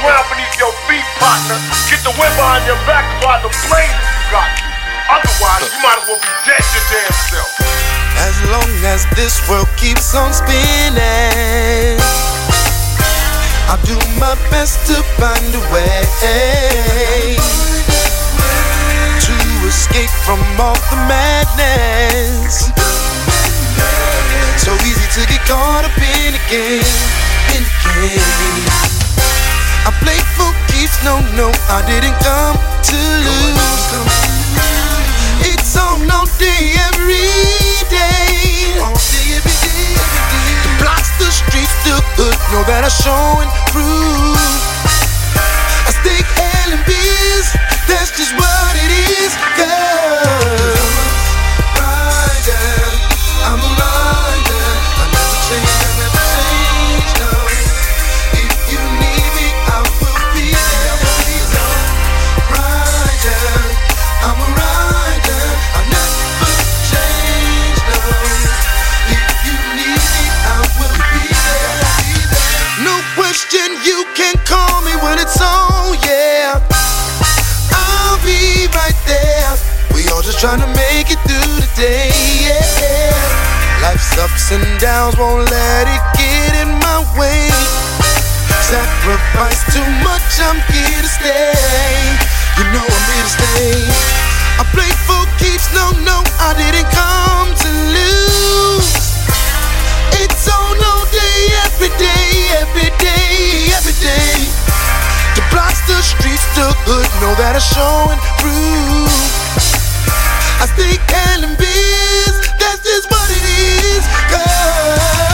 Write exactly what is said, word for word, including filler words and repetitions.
ground beneath your feet, partner. Get the wind behind your back to fly the planes if you got to. Otherwise, you might as well be dead your damn self. As long as this world keeps on spinning, I'll do my best to find a way to escape from all the madness. So easy to get caught up in a game, in a game. I played for keeps, no, no, I didn't come to lose. It's on all day, every day. All day, every day, every day. The blocks, the streets, the hood, know that I'm showing proof. I stay L and B's, that's just what it is, girl. I'm a rider, I'm a rider. I never change, I never change, no. If you need me, I will be there. Rider, I'm a rider. I never change, no. If you need me, I will be there. No question, you can call me when it's on, yeah. I'll be right there. We all just trying to make it through the day, yeah. Life's ups and downs, won't let it get in my way. Sacrifice too much, I'm here to stay. You know I'm here to stay. I played for keeps, no, no, I didn't come to lose. It's on all day, every day, every day, every day. The blocks, the streets, the hood, know that I'm showing proof. I stay L and B's, that's just what it is, girl.